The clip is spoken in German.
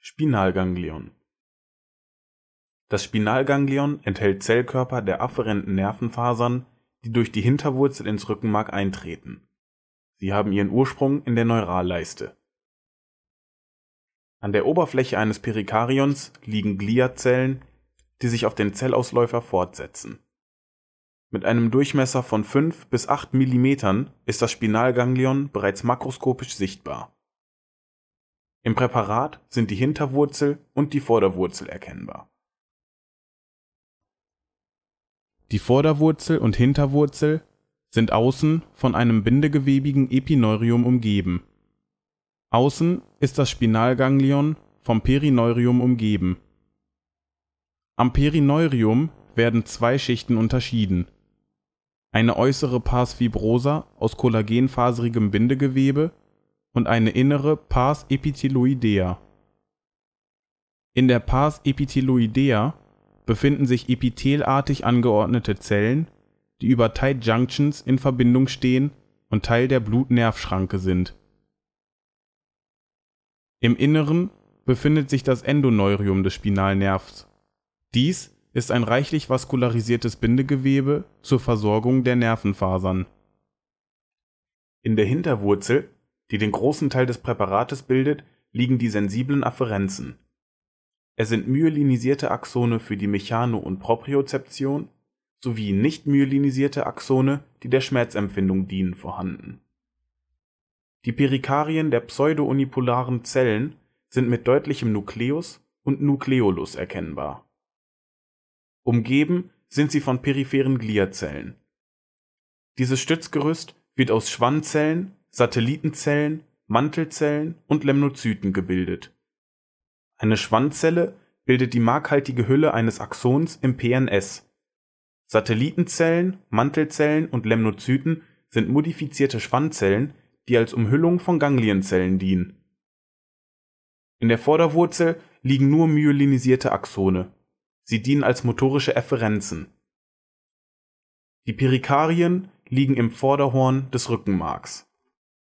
Spinalganglion. Das Spinalganglion enthält Zellkörper der afferenten Nervenfasern, die durch die Hinterwurzel ins Rückenmark eintreten. Sie haben ihren Ursprung in der Neuralleiste. An der Oberfläche eines Perikardions liegen Gliazellen, die sich auf den Zellausläufer fortsetzen. Mit einem Durchmesser von 5 bis 8 mm ist das Spinalganglion bereits makroskopisch sichtbar. Im Präparat sind die Hinterwurzel und die Vorderwurzel erkennbar. Die Vorderwurzel und Hinterwurzel sind außen von einem bindegewebigen Epineurium umgeben. Außen ist das Spinalganglion vom Perineurium umgeben. Am Perineurium werden zwei Schichten unterschieden: eine äußere Pars fibrosa aus kollagenfaserigem Bindegewebe und eine innere Pars epitheloidea. In der Pars epitheloidea befinden sich epithelartig angeordnete Zellen, die über Tight Junctions in Verbindung stehen und Teil der Blut-Nerv-Schranke sind. Im Inneren befindet sich das Endoneurium des Spinalnervs. Dies ist ein reichlich vaskularisiertes Bindegewebe zur Versorgung der Nervenfasern. In der Hinterwurzel, die den großen Teil des Präparates bildet, liegen die sensiblen Afferenzen. Es sind myelinisierte Axone für die Mechano- und Propriozeption sowie nicht myelinisierte Axone, die der Schmerzempfindung dienen, vorhanden. Die Perikarien der pseudounipolaren Zellen sind mit deutlichem Nukleus und Nukleolus erkennbar. Umgeben sind sie von peripheren Gliazellen. Dieses Stützgerüst wird aus Schwannzellen, Satellitenzellen, Mantelzellen und Lemnozyten gebildet. Eine Schwannzelle bildet die markhaltige Hülle eines Axons im PNS. Satellitenzellen, Mantelzellen und Lemnozyten sind modifizierte Schwannzellen, die als Umhüllung von Ganglienzellen dienen. In der Vorderwurzel liegen nur myelinisierte Axone. Sie dienen als motorische Efferenzen. Die Perikarien liegen im Vorderhorn des Rückenmarks.